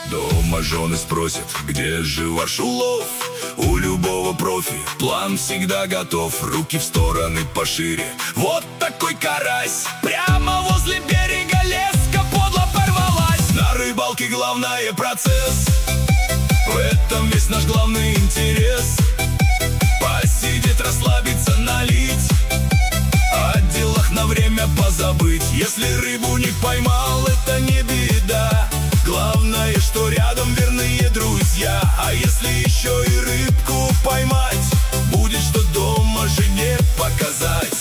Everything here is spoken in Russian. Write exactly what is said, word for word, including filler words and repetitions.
Дома жены спросят, где же ваш улов? У любого профи план всегда готов. Руки в стороны пошире. Вот такой карась прямо возле берега леска подло порвалась. На рыбалке главное процесс, в этом весь наш главный интерес. Посидеть, расслабиться, налить, о делах на время позабыть. Если рыбу не поймал, это не беда. Главное, что рядом верные друзья. А если еще и рыбку поймать, будет что дома жене показать.